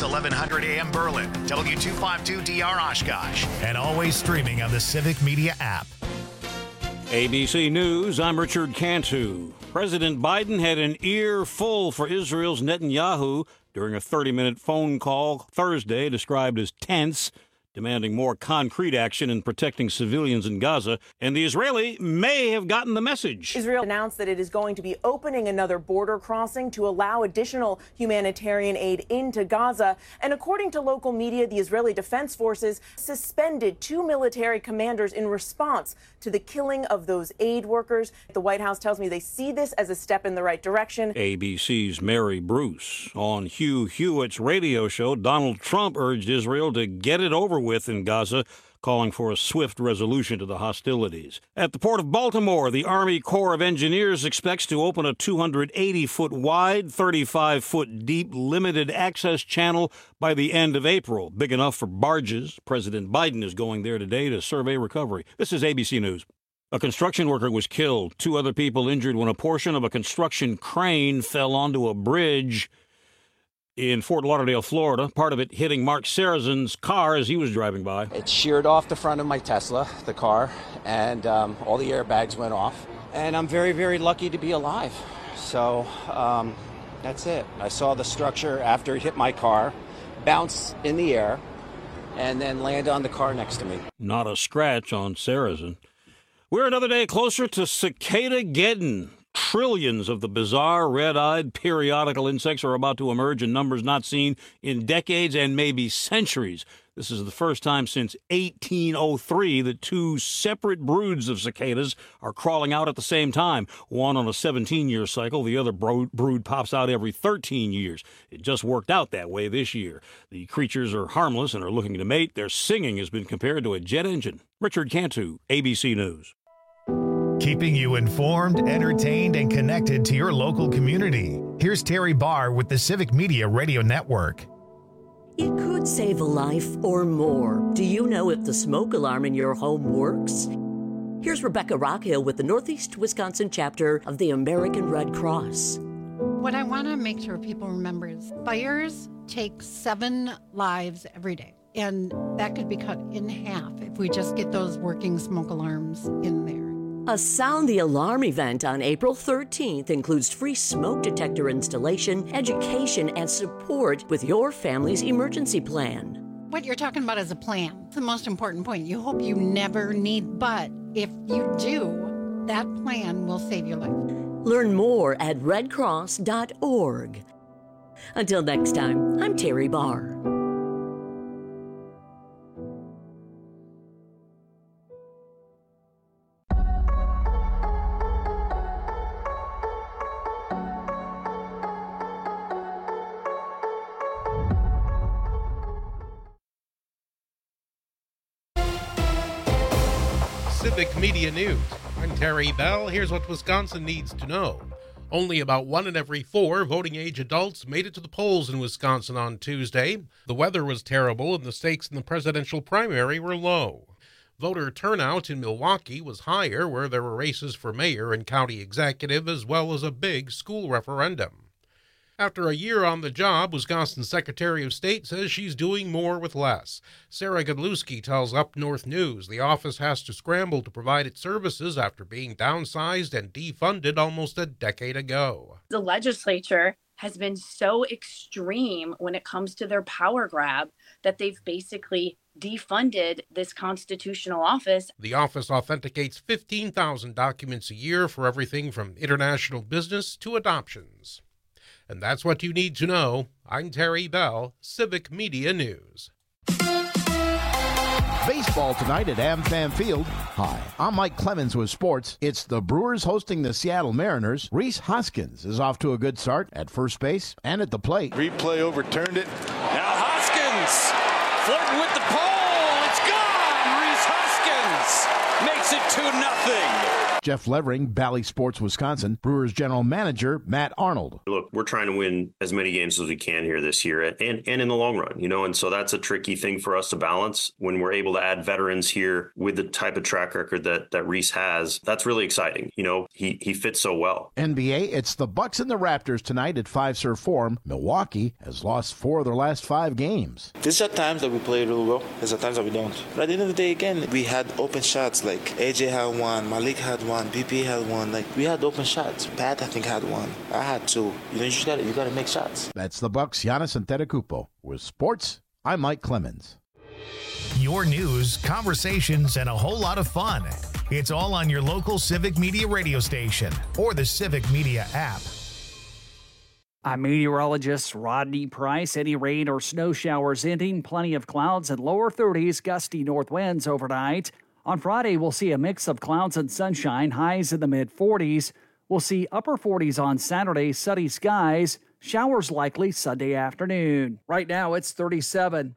1100 AM Berlin, W252DR Oshkosh, and always streaming on the Civic Media app. ABC News, I'm Richard Cantu. President Biden had an earful for Israel's Netanyahu during a 30-minute phone call Thursday described as tense, demanding more concrete action in protecting civilians in Gaza, and the Israeli may have gotten the message. Israel announced that it is going to be opening another border crossing to allow additional humanitarian aid into Gaza. And according to local media, the Israeli Defense Forces suspended 2 military commanders in response to the killing of those aid workers. The White House tells me they see this as a step in the right direction. ABC's Mary Bruce. On Hugh Hewitt's radio show, Donald Trump urged Israel to get it over with in Gaza, calling for a swift resolution to the hostilities. At the Port of Baltimore, the Army Corps of Engineers expects to open a 280-foot wide, 35-foot deep limited access channel by the end of April, big enough for barges. President Biden is going there today to survey recovery. This is ABC News. A construction worker was killed. 2 other people injured when a portion of a construction crane fell onto a bridge in Fort Lauderdale, Florida, part of it hitting Mark Sarazen's car as he was driving by. It sheared off the front of my Tesla, the car, and all the airbags went off. And I'm very, very lucky to be alive. So that's it. I saw the structure after it hit my car bounce in the air and then land on the car next to me. Not a scratch on Sarazen. We're another day closer to Cicadageddon. Trillions of the bizarre, red-eyed, periodical insects are about to emerge in numbers not seen in decades and maybe centuries. This is the first time since 1803 that 2 separate broods of cicadas are crawling out at the same time. One on a 17-year cycle, the other brood pops out every 13 years. It just worked out that way this year. The creatures are harmless and are looking to mate. Their singing has been compared to a jet engine. Richard Cantu, ABC News. Keeping you informed, entertained, and connected to your local community. Here's Terry Barr with the Civic Media Radio Network. It could save a life or more. Do you know if the smoke alarm in your home works? Here's Rebecca Rockhill with the Northeast Wisconsin chapter of the American Red Cross. What I want to make sure people remember is fires take 7 lives every day. And that could be cut in half if we just get those working smoke alarms in there. A Sound the Alarm event on April 13th includes free smoke detector installation, education, and support with your family's emergency plan. What you're talking about is a plan. It's the most important point. You hope you never need, but if you do, that plan will save your life. Learn more at redcross.org. Until next time, I'm Terry Barr. Civic Media News. I'm Terry Bell. Here's what Wisconsin needs to know. Only about 1 in every 4 voting-age adults made it to the polls in Wisconsin on Tuesday. The weather was terrible and the stakes in the presidential primary were low. Voter turnout in Milwaukee was higher, where there were races for mayor and county executive, as well as a big school referendum. After a year on the job, Wisconsin's Secretary of State says she's doing more with less. Sarah Godlewski tells Up North News the office has to scramble to provide its services after being downsized and defunded almost a decade ago. The legislature has been so extreme when it comes to their power grab that they've basically defunded this constitutional office. The office authenticates 15,000 documents a year for everything from international business to adoptions. And that's what you need to know. I'm Terry Bell, Civic Media News. Baseball tonight at AmFam Field. Hi, I'm Mike Clemens with sports. It's the Brewers hosting the Seattle Mariners. Rhys Hoskins is off to a good start at first base and at the plate. Replay overturned it. Now Hoskins flirting with the pole. It's gone. Rhys Hoskins Hoskins makes it 2-0. Jeff Levering, Bally Sports Wisconsin, Brewers general manager Matt Arnold. Look, we're trying to win as many games as we can here this year and in the long run, and so that's a tricky thing for us to balance when we're able to add veterans here with the type of track record that Rhys has. That's really exciting. He fits so well. NBA, it's the Bucks and the Raptors tonight at Fiserv Forum. Milwaukee has lost 4 of their last 5 games. There's at times that we play really well. There's at times that we don't. But at the end of the day, again, we had open shots. Like AJ had one, Malik had one, BP had one. Like we had open shots. Pat, I think, had one. I had 2. You gotta make shots. That's the Bucks. Giannis Antetokounmpo. With sports, I'm Mike Clemens. Your news, conversations, and a whole lot of fun. It's all on your local Civic Media radio station or the Civic Media app. I'm meteorologist Rodney Price. Any rain or snow showers ending. Plenty of clouds and lower 30s, gusty north winds overnight. On Friday, we'll see a mix of clouds and sunshine, highs in the mid-40s. We'll see upper 40s on Saturday, sunny skies. Showers likely Sunday afternoon. Right now, it's 37.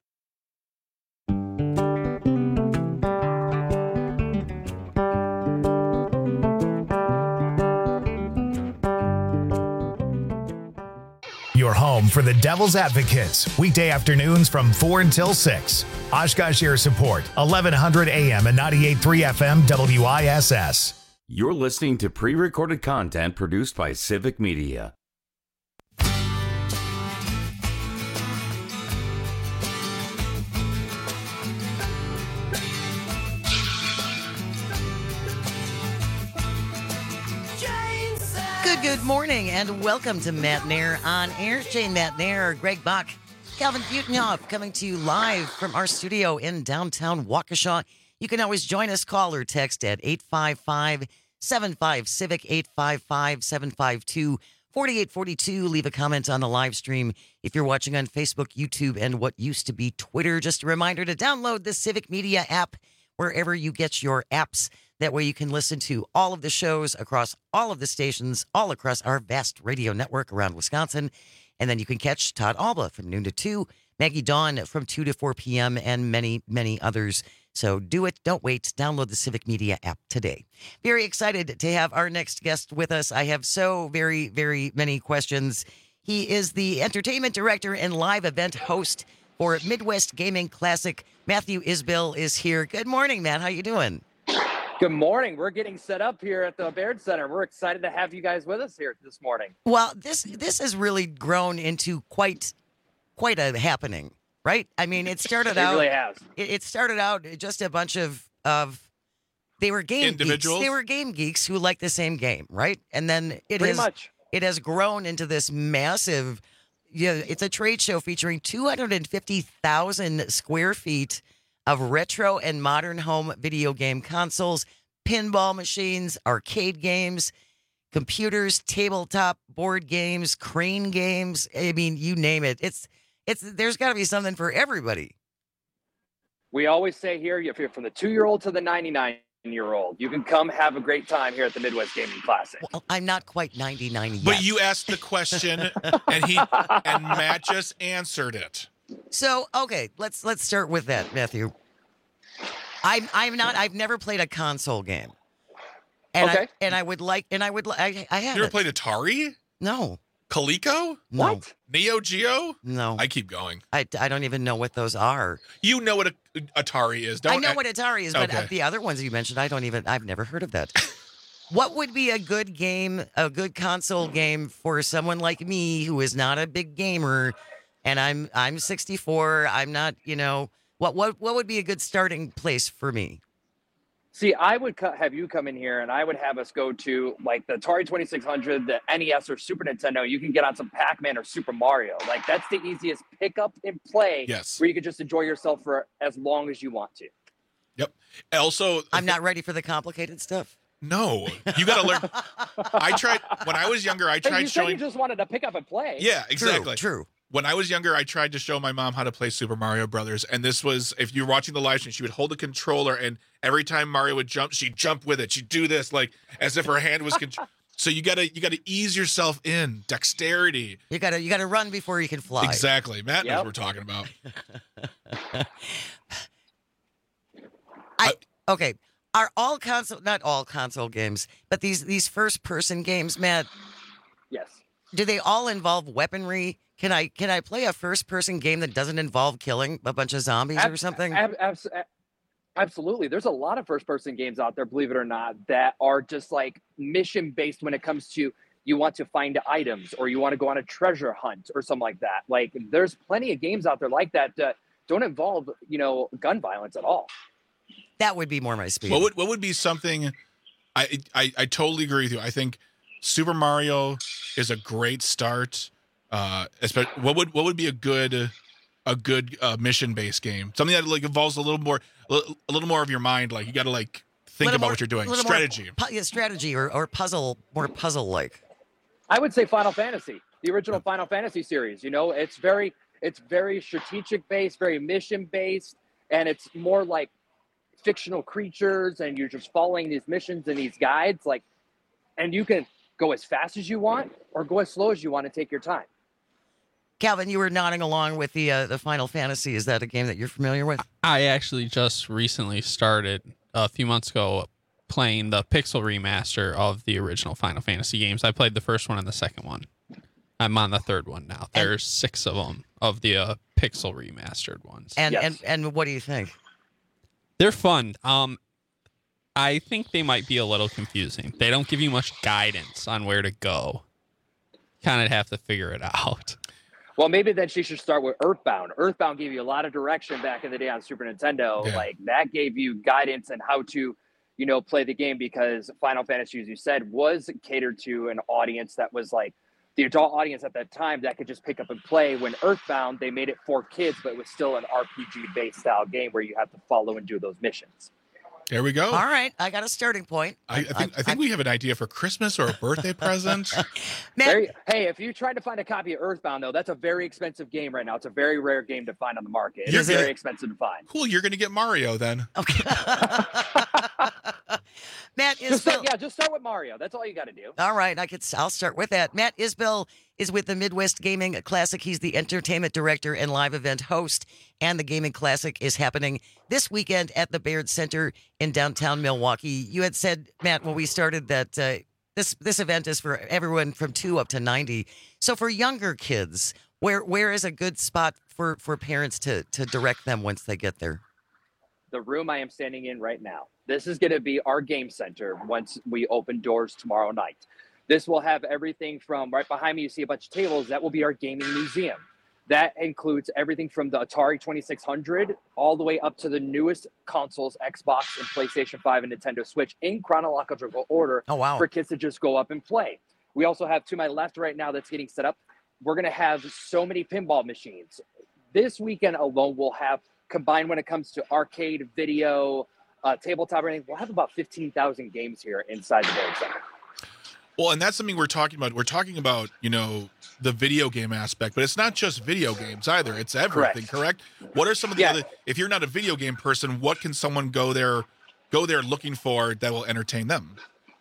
Your home for the Devil's Advocates, weekday afternoons from 4 until 6. Oshkosh Air Support, 1100 AM and 98.3 FM WISS. You're listening to pre-recorded content produced by Civic Media. Good morning, and welcome to Matt Nair on Air. Jane Matt Nair, Greg Bach, Calvin Butenhoff, coming to you live from our studio in downtown Waukesha. You can always join us, call or text at 855-75-CIVIC, 855-752-4842. Leave a comment on the live stream if you're watching on Facebook, YouTube, and what used to be Twitter. Just a reminder to download the Civic Media app wherever you get your apps. That way you can listen to all of the shows across all of the stations, all across our vast radio network around Wisconsin. And then you can catch Todd Alba from noon to 2, Maggie Dawn from 2 to 4 p.m., and many, many others. So do it. Don't wait. Download the Civic Media app today. Very excited to have our next guest with us. I have so very, very many questions. He is the entertainment director and live event host for Midwest Gaming Classic. Matthew Isbell is here. Good morning, Matt. How you doing? Good morning. We're getting set up here at the Baird Center. We're excited to have you guys with us here this morning. Well, this has really grown into quite a happening, right? I mean, it started out. It really has. It started out just a bunch of they were game individuals. Geeks. They were game geeks who liked the same game, right? And then it has grown into this massive. It's a trade show featuring 250,000 square feet of retro and modern home video game consoles, pinball machines, arcade games, computers, tabletop board games, crane games. I mean, you name it. There's got to be something for everybody. We always say here, if you're from the 2-year-old to the 99-year-old, you can come have a great time here at the Midwest Gaming Classic. Well, I'm not quite 99 yet. But you asked the question, and Matt just answered it. So, okay, let's start with that, Matthew. I've never played a console game. And okay. I have. You ever played Atari? No. Coleco? No. What? Neo Geo? No. I keep going. I don't even know what those are. You know what Atari is, I know what Atari is, but okay. The other ones you mentioned, I've never heard of that. What would be a good game, a good console game for someone like me who is not a big gamer, and I'm 64, I'm not, what would be a good starting place for me? See, I would have you come in here, and I would have us go to like the Atari 2600, the NES or Super Nintendo. You can get on some Pac-Man or Super Mario. Like that's the easiest pick up and play. Yes. Where you could just enjoy yourself for as long as you want to. Yep. Also, I'm not ready for the complicated stuff. No, you got to learn. I tried when I was younger. I tried you showing. You just wanted to pick up and play. Yeah, exactly. True. When I was younger, I tried to show my mom how to play Super Mario Brothers, and this was if you're watching the live stream, she would hold the controller, and every time Mario would jump, she'd jump with it. She'd do this like as if her hand was. So you gotta ease yourself in dexterity. You gotta run before you can fly. Exactly. Matt knows what we're talking about. Okay. Are all console, not all console games, but these first-person games, Matt, Yes. do they all involve weaponry? Can I play a first-person game that doesn't involve killing a bunch of zombies or something? Absolutely. There's a lot of first-person games out there, believe it or not, that are just like mission-based when it comes to you want to find items or you want to go on a treasure hunt or something like that. Like, there's plenty of games out there like that that don't involve, gun violence at all. That would be more my speed. What would be something? I totally agree with you. I think Super Mario is a great start. Especially, what would be a good mission based game? Something that like involves a little more of your mind. Like you got to like think about what you're doing. Strategy, strategy or puzzle, more puzzle like. I would say Final Fantasy, the original Final Fantasy series. It's very strategic based, very mission based, and it's more like fictional creatures, and you're just following these missions and these guides. Like, and you can go as fast as you want or go as slow as you want and take your time. Calvin, you were nodding along with the Final Fantasy. Is that a game that you're familiar with? I actually just recently started a few months ago playing the Pixel remaster of the original Final Fantasy games. I played the first one and the second one. I'm on the third one now. There's 6 of them of the Pixel remastered ones. And what do you think? They're fun. I think they might be a little confusing. They don't give you much guidance on where to go. Kind of have to figure it out. Well, maybe then she should start with Earthbound. Earthbound gave you a lot of direction back in the day on Super Nintendo. Yeah. Like, that gave you guidance on how to, play the game, because Final Fantasy, as you said, was catered to an audience that was like the adult audience at that time that could just pick up and play. When Earthbound, they made it for kids, but it was still an RPG-based style game where you have to follow and do those missions. There we go. All right, I got a starting point. I think we have an idea for Christmas or a birthday present. Hey, if you tried to find a copy of Earthbound, though, that's a very expensive game right now. It's a very rare game to find on the market. It's very expensive to find. Cool, you're going to get Mario then. Okay. Matt Isbell. Just start with Mario. That's all you got to do. All right, I'll start with that. Matt Isbell is with the Midwest Gaming Classic. He's the entertainment director and live event host, and the Gaming Classic is happening this weekend at the Baird Center in downtown Milwaukee. You had said, Matt, when we started that this event is for everyone from 2 up to 90. So for younger kids, where is a good spot for parents to direct them once they get there? The room I am standing in right now. This is going to be our game center once we open doors tomorrow night. This will have everything from right behind me. You see a bunch of tables. That will be our gaming museum. That includes everything from the Atari 2600 all the way up to the newest consoles, Xbox and PlayStation 5 and Nintendo Switch, in chronological order. Oh, wow. For kids to just go up and play. We also have, to my left right now, that's getting set up, we're going to have so many pinball machines. This weekend alone, we'll have, combined when it comes to arcade, video, tabletop, everything, we'll have about 15,000 games here inside the Baird Center. Well, and that's something we're talking about. We're talking about, the video game aspect, but it's not just video games either. It's everything, correct? What are some of the other, if you're not a video game person, what can someone go there looking for that will entertain them?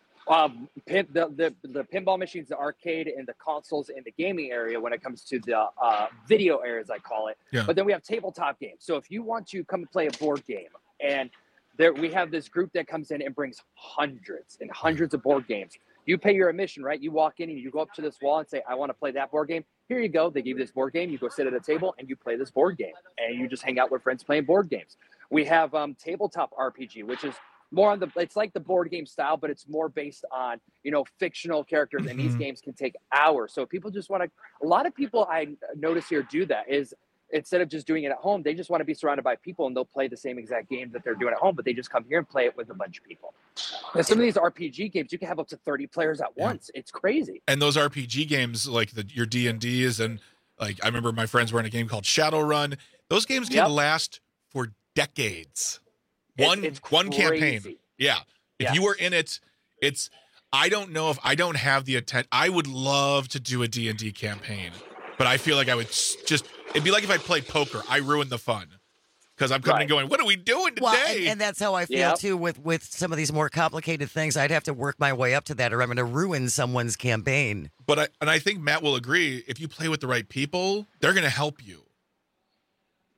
The pinball machines, the arcade, and the consoles in the gaming area when it comes to the video areas, I call it. Yeah. But then we have tabletop games. So if you want to come and play a board game, and we have this group that comes in and brings hundreds and hundreds of board games. You pay your admission, right? You walk in and you go up to this wall and say, I want to play that board game. Here you go. They give you this board game. You go sit at a table and you play this board game. And you just hang out with friends playing board games. We have tabletop RPG, which is more on it's like the board game style, but it's more based on, fictional characters. And these games can take hours. So people just want to, a lot of people I notice here do that is, instead of just doing it at home, they just want to be surrounded by people and they'll play the same exact game that they're doing at home, but they just come here and play it with a bunch of people. And some of these RPG games, you can have up to 30 players at once. It's crazy. And those RPG games, like your D&Ds, and like I remember my friends were in a game called Shadowrun. Those games can last for decades. One campaign. Yeah. If you were in it, I don't know if I don't have the intent. I would love to do a D&D campaign, but I feel like I would it'd be like if I played poker. I ruined the fun because I'm coming and going, what are we doing today? Well, and that's how I feel too with some of these more complicated things. I'd have to work my way up to that, or I'm going to ruin someone's campaign. But I think Matt will agree. If you play with the right people, they're going to help you.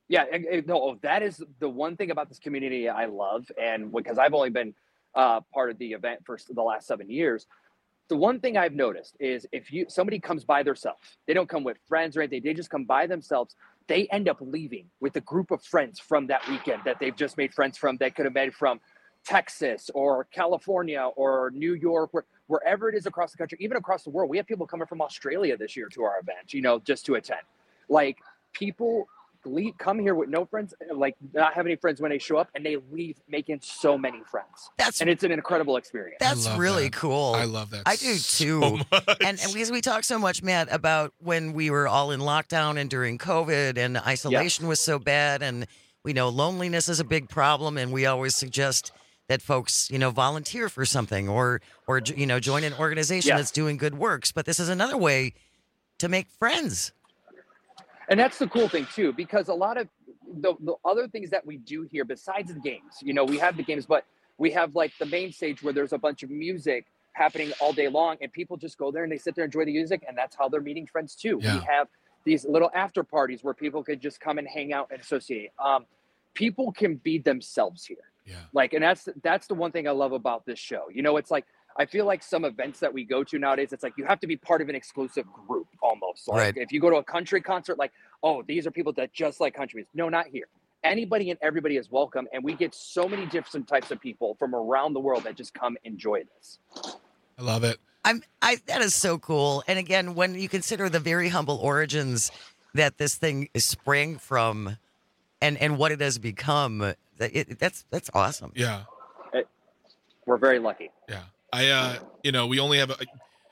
Yeah, no, that is the one thing about this community I love, and because I've only been part of the event for the last 7 years, the one thing I've noticed is if somebody comes by themselves, they don't come with friends or anything, they just come by themselves, they end up leaving with a group of friends from that weekend that they've just made friends from, that could have made from Texas or California or New York, wherever it is across the country, even across the world. We have people coming from Australia this year to our event, just to attend. Like, people come here with no friends, like not have any friends when they show up, and they leave making so many friends. And it's an incredible experience. That's really cool. I love that. I do too. So much. And because we talk so much, Matt, about when we were all in lockdown and during COVID and isolation was so bad, and we know loneliness is a big problem, and we always suggest that folks, volunteer for something or join an organization that's doing good works. But this is another way to make friends. And that's the cool thing, too, because a lot of the other things that we do here, besides the games, we have the games, but we have like the main stage where there's a bunch of music happening all day long, and people just go there and they sit there and enjoy the music, and that's how they're meeting friends, too. Yeah. We have these little after parties where people could just come and hang out and associate. People can be themselves here. Yeah. And that's the one thing I love about this show. It's like, I feel like some events that we go to nowadays, it's like you have to be part of an exclusive group almost. Like if you go to a country concert, like, oh, these are people that just like country music. No, not here. Anybody and everybody is welcome. And we get so many different types of people from around the world that just come enjoy this. I love it. That is so cool. And again, when you consider the very humble origins that this thing is sprang from and what it has become, that's awesome. Yeah. We're very lucky. Yeah. We only have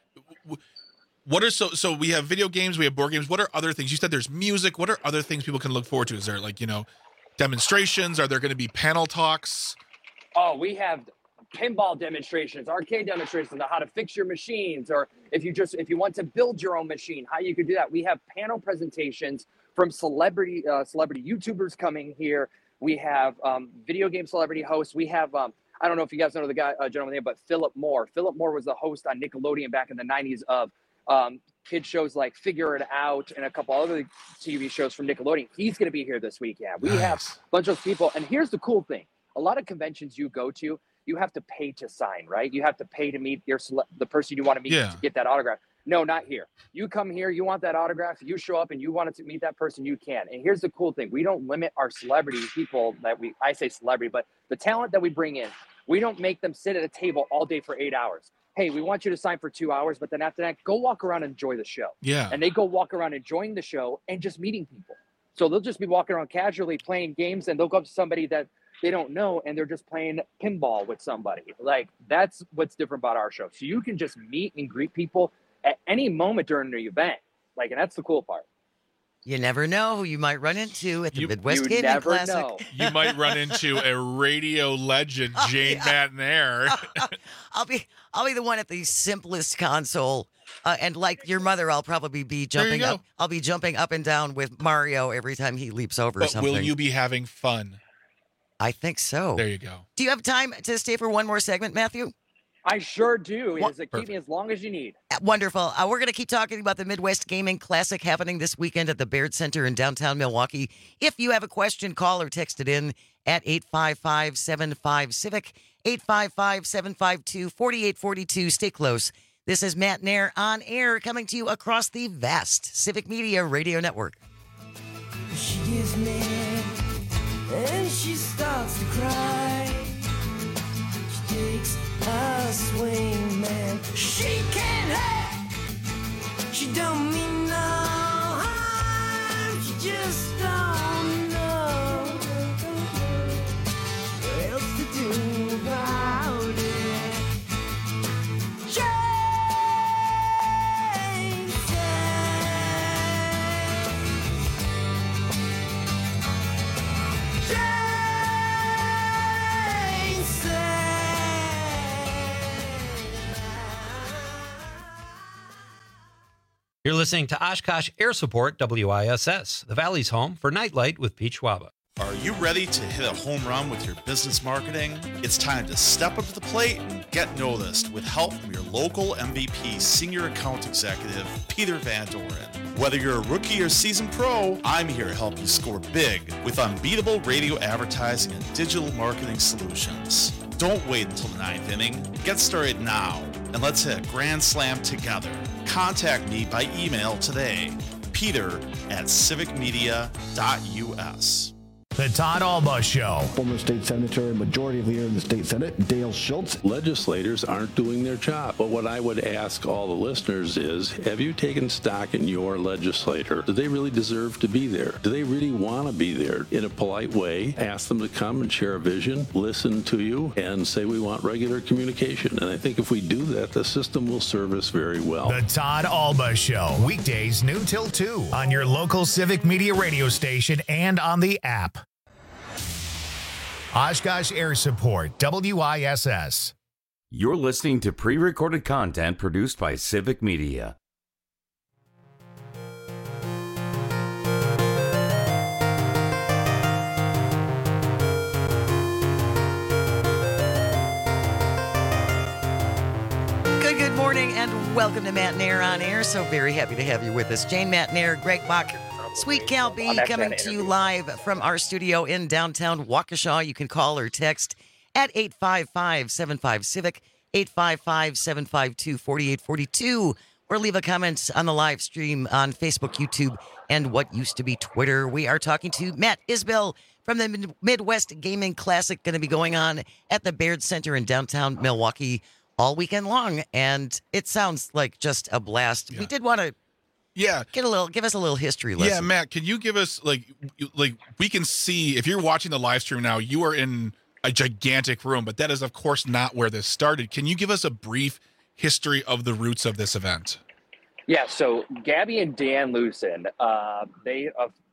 so we have video games, we have board games. What are other things? You said there's music. What are other things people can look forward to? Is there demonstrations? Are there going to be panel talks? Oh, we have pinball demonstrations, arcade demonstrations on how to fix your machines, or if you want to build your own machine, how you could do that. We have panel presentations from celebrity YouTubers coming here. We have video game celebrity hosts. We have I don't know if you guys know the gentleman name, but Philip Moore. Philip Moore was the host on Nickelodeon back in the 90s of kid shows like Figure It Out and a couple other TV shows from Nickelodeon. He's going to be here this week. Yeah, we have a bunch of those people. And here's the cool thing. A lot of conventions you go to, you have to pay to sign, right? You have to pay to meet the person you want to meet to get that autograph. No, not here. You come here, you want that autograph, you show up and you wanted to meet that person, you can. And here's the cool thing. We don't limit our celebrity people I say celebrity, but the talent that we bring in, we don't make them sit at a table all day for 8 hours. Hey, we want you to sign for 2 hours, but then after that, go walk around and enjoy the show. Yeah. And they go walk around enjoying the show and just meeting people. So they'll just be walking around casually playing games, and they'll go up to somebody that they don't know, and they're just playing pinball with somebody. Like, that's what's different about our show. So you can just meet and greet people at any moment during the event. Like, and that's the cool part. You never know who you might run into at the Midwest Gaming Classic. Know. You might run into a radio legend, Jane McNair. I'll be the one at the simplest console, and like your mother, I'll probably be jumping up. I'll be jumping up and down with Mario every time he leaps over something. Will you be having fun? I think so. There you go. Do you have time to stay for one more segment, Matthew? I sure do. Keep me as long as you need. Wonderful. We're going to keep talking about the Midwest Gaming Classic happening this weekend at the Baird Center in downtown Milwaukee. If you have a question, call or text it in at 855-75-CIVIC, 855-752-4842. Stay close. This is Matt Nair on air, coming to you across the vast Civic Media Radio Network. She gives me and she starts to cry. She takes a swing, man. She can't help. She don't mean no harm. She just don't know what else to do about it. Jane You're listening to Oshkosh Air Support WISS, the Valley's home for Nightlight with Pete Schwaba. Are you ready to hit a home run with your business marketing? It's time to step up to the plate and get noticed with help from your local MVP Senior Account Executive, Peter Van Doren. Whether you're a rookie or seasoned pro, I'm here to help you score big with unbeatable radio advertising and digital marketing solutions. Don't wait until the ninth inning. Get started now, and let's hit a grand slam together. Contact me by email today, peter@civicmedia.us. The Todd Alba Show. Former state senator and majority leader in the state senate, Dale Schultz. Legislators aren't doing their job. But what I would ask all the listeners is, have you taken stock in your legislator? Do they really deserve to be there? Do they really want to be there? In a polite way, ask them to come and share a vision, listen to you, and say we want regular communication. And I think if we do that, the system will serve us very well. The Todd Alba Show. Weekdays noon till 2 on your local Civic Media radio station and on the app. Oshkosh Air Support, WISS. You're listening to pre-recorded content produced by Civic Media. Good morning, and welcome to Matt Nair on Air. So very happy to have you with us. Jane Matt Nair, Greg Bach, Sweet Cal B, coming to you live from our studio in downtown Waukesha. You can call or text at 855-75-CIVIC, 855-752-4842, or leave a comment on the live stream on Facebook, YouTube, and what used to be Twitter. We are talking to Matt Isbell from the Midwest Gaming Classic, going to be going on at the Baird Center in downtown Milwaukee all weekend long, and it sounds like just a blast. We did want to give us a little history lesson. Yeah, Matt, can you give us like we can see if you're watching the live stream now, you are in a gigantic room, but that is of course not where this started. Can you give us a brief history of the roots of this event? Yeah, so Gabby and Dan Lucen, they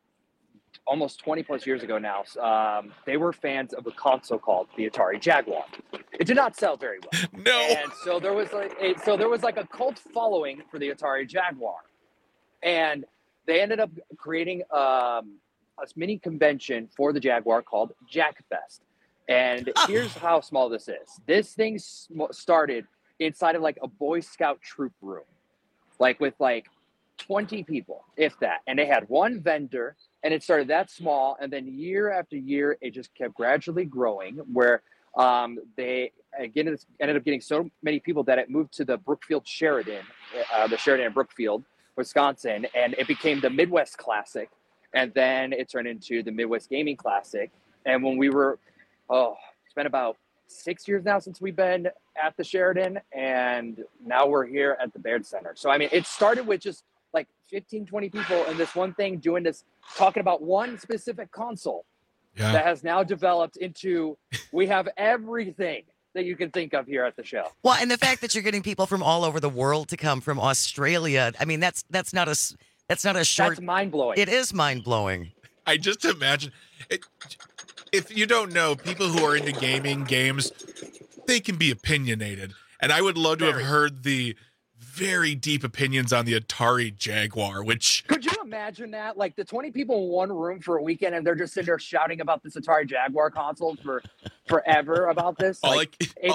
almost 20 plus years ago now, they were fans of a console called the Atari Jaguar. It did not sell very well. No. And so there was like a cult following for the Atari Jaguar. And they ended up creating a mini convention for the Jaguar called JackFest. And here's how small this is. This thing started inside of like a Boy Scout troop room, like with like 20 people, if that. And they had one vendor, and it started that small. And then year after year, it just kept gradually growing, where they again ended up getting so many people that it moved to the Brookfield Sheridan, the Sheridan in Brookfield, Wisconsin, and it became the Midwest Classic, and then it turned into the Midwest Gaming Classic. And when we were, it's been about 6 years now since we've been at the Sheridan, and now we're here at the Baird Center. So, I mean, it started with just like 15, 20 people in this one thing doing this, talking about one specific console that has now developed into, we have everything that you can think of here at the show. Well, and the fact that you're getting people from all over the world to come from Australia, I mean, that's not a short. That's mind-blowing. It is mind-blowing. I just imagine it. If you don't know, people who are into games, they can be opinionated. And I would love to have heard the very deep opinions on the Atari Jaguar, which... Could you imagine that? Like the 20 people in one room for a weekend, and they're just sitting there shouting about this Atari Jaguar console for forever about this. I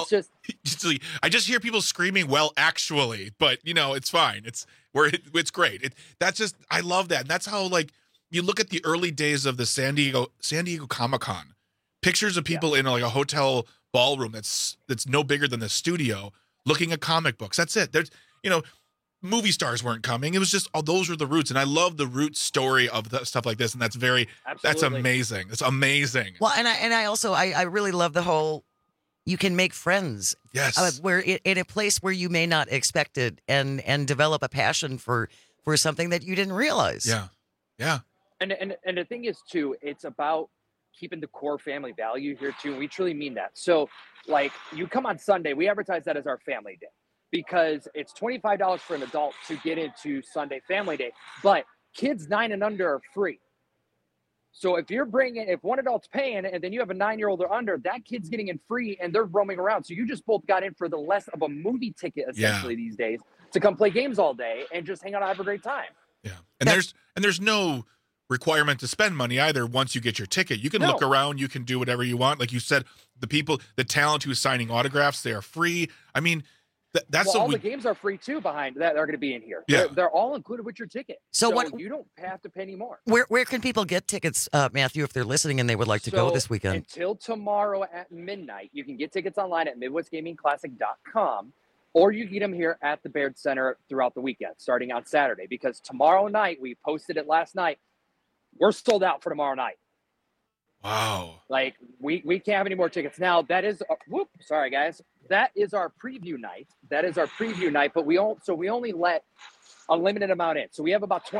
just hear people screaming, well, actually, but you know, it's fine. It's great. I love that. And that's how, like, you look at the early days of the San Diego Comic-Con, pictures of people in like a hotel ballroom that's no bigger than the studio looking at comic books. That's it. There's, movie stars weren't coming. It was just, those were the roots. And I love the root story of stuff like this. And that's amazing. It's amazing. Well, and I also really love the whole, you can make friends. Yes. Where in a place where you may not expect it, and develop a passion for something that you didn't realize. Yeah. Yeah. And the thing is too, it's about keeping the core family value here too. And we truly mean that. So like you come on Sunday, we advertise that as our family day, because it's $25 for an adult to get into Sunday family day, but kids 9 and under are free. So if one adult's paying and then you have a 9-year-old or under, that kid's getting in free and they're roaming around. So you just both got in for the less of a movie ticket essentially these days to come play games all day and just hang out and have a great time. Yeah. And there's no requirement to spend money either once you get your ticket. You can look around, you can do whatever you want. Like you said, the talent who's signing autographs, they are free. I mean, that's all the games are free too behind that are going to be in here. Yeah. They're all included with your ticket. So what you don't have to pay any more. Where can people get tickets, Matthew, if they're listening and they would like to go this weekend? Until tomorrow at midnight, you can get tickets online at MidwestGamingClassic.com, or you can get them here at the Baird Center throughout the weekend, starting on Saturday. Because tomorrow night, we posted it last night, we're sold out for tomorrow night. Wow. Like, we can't have any more tickets. Now, that is, sorry, guys. That is our preview night. But we only let a limited amount in. So we have about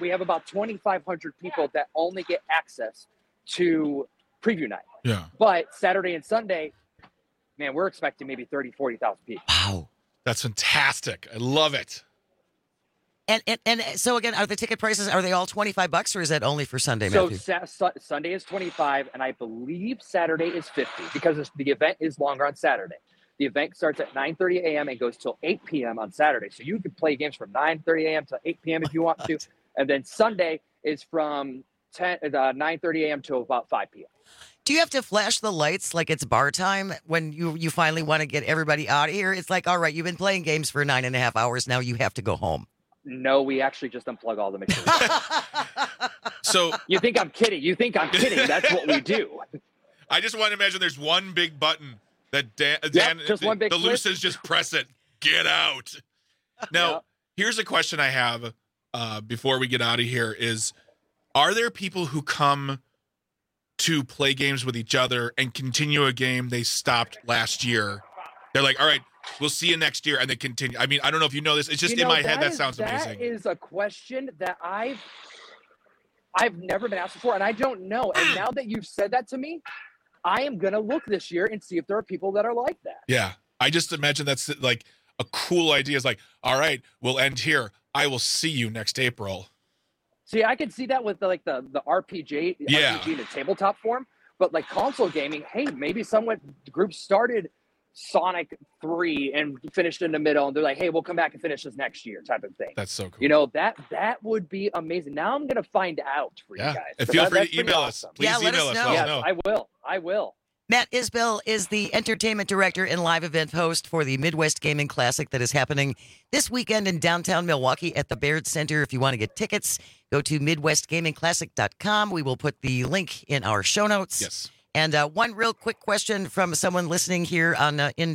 2,500 people that only get access to preview night. Yeah. But Saturday and Sunday, man, we're expecting maybe 30, 40,000 people. Wow. That's fantastic. I love it. And so again, are the ticket prices, are they all $25 or is that only for Sunday, So Matthew? Sunday is 25, and I believe Saturday is 50 because the event is longer on Saturday. The event starts at 9:30 a.m. and goes till 8 p.m. on Saturday. So you can play games from 9:30 a.m. to 8 p.m. if you want to. And then Sunday is from 9:30 a.m. to about 5 p.m. Do you have to flash the lights like it's bar time when you finally want to get everybody out of here? It's like, all right, you've been playing games for 9.5 hours. Now you have to go home. No, we actually just unplug all the machines. So you think I'm kidding? That's what we do. I just want to imagine there's one big button that just one big the click. Luces just press it. Get out. Now, here's a question I have before we get out of here is, are there people who come to play games with each other and continue a game they stopped last year? They're like, all right, we'll see you next year, and they continue. I mean, I don't know if you know this. It's just in my head. That sounds amazing. That is a question that I've never been asked before, and I don't know. And now that you've said that to me, I am going to look this year and see if there are people that are like that. Yeah. I just imagine that's like a cool idea. It's like, all right, we'll end here. I will see you next April. See, I could see that with the RPG in the tabletop form, but like console gaming, hey, maybe the group started Sonic 3 and finished in the middle, and they're like, hey, we'll come back and finish this next year type of thing. That's so cool. You know, that would be amazing. Now I'm going to find out for you guys. And feel free to email us. Please email us. Let us know. I will. Matt Isbell is the entertainment director and live event host for the Midwest Gaming Classic that is happening this weekend in downtown Milwaukee at the Baird Center. If you want to get tickets, go to MidwestGamingClassic.com. We will put the link in our show notes. Yes. And one real quick question from someone listening here on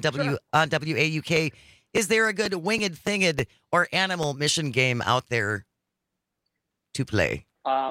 WAUK. Is there a good winged thinged or animal mission game out there to play?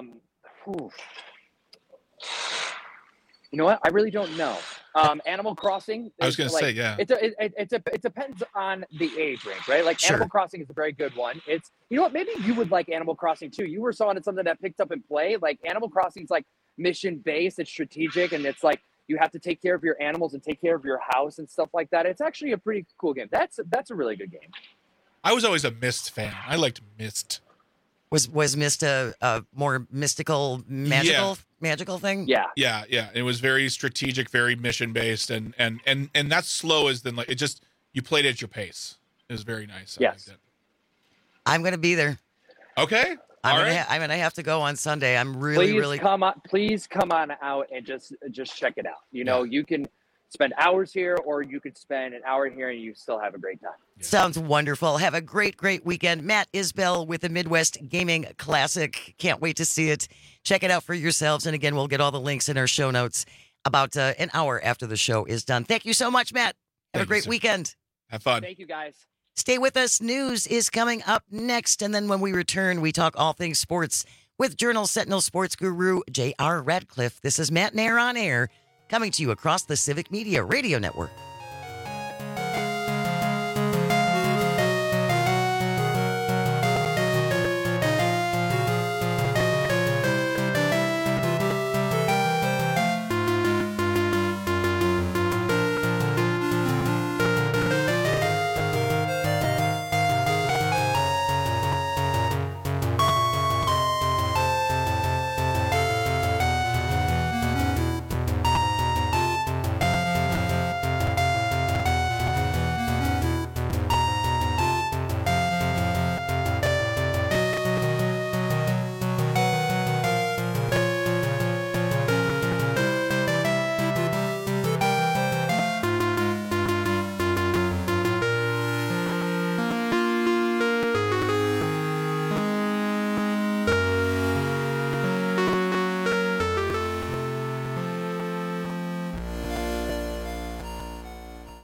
You know what? I really don't know. Animal Crossing. I was going to say, yeah. It depends on the age range, right? Like Animal Crossing is a very good one. It's, you know what? Maybe you would like Animal Crossing too. You were on something that picked up and play. Like Animal Crossing is like mission based. It's strategic, and it's like you have to take care of your animals and take care of your house and stuff like that. It's actually a pretty cool game. That's a really good game. I was always a Myst fan. I liked Myst. Was Myst a more mystical, magical thing? Yeah. It was very strategic, very mission based, and that's slow as then like it just you played at your pace. It was very nice. Yes. I'm going to be there. Okay. I'm gonna have to go on Sunday. I'm really please come on out and just check it out. You know, you can spend hours here, or you could spend an hour here and you still have a great time. Yeah. Sounds wonderful. Have a great weekend. Matt Isbell with the Midwest Gaming Classic. Can't wait to see it. Check it out for yourselves. And again, we'll get all the links in our show notes about an hour after the show is done. Thank you so much, Matt. Have a great weekend. Have fun. Thank you, guys. Stay with us. News is coming up next. And then when we return, we talk all things sports with Journal Sentinel sports guru J.R. Radcliffe. This is Matt Nair on Air, coming to you across the Civic Media Radio Network.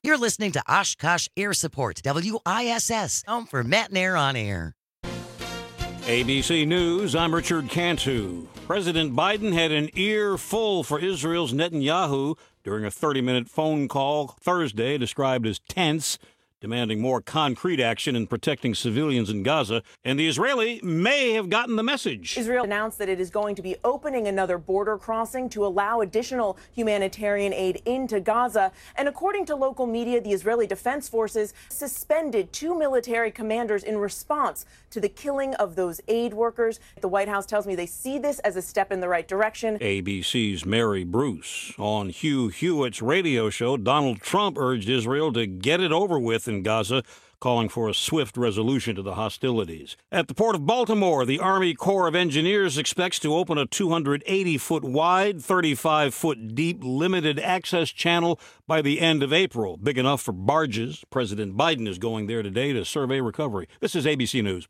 You're listening to Oshkosh Air Support, WISS, home for Matt and Air on Air. ABC News, I'm Richard Cantu. President Biden had an earful for Israel's Netanyahu during a 30-minute phone call Thursday described as tense, demanding more concrete action in protecting civilians in Gaza, and the Israeli may have gotten the message. Israel announced that it is going to be opening another border crossing to allow additional humanitarian aid into Gaza. And according to local media, the Israeli Defense Forces suspended 2 military commanders in response to the killing of those aid workers. The White House tells me they see this as a step in the right direction. ABC's Mary Bruce. On Hugh Hewitt's radio show, Donald Trump urged Israel to get it over with in Gaza, calling for a swift resolution to the hostilities. At the Port of Baltimore, the Army Corps of Engineers expects to open a 280-foot wide, 35-foot deep limited access channel by the end of April, big enough for barges. President Biden is going there today to survey recovery. This is ABC News.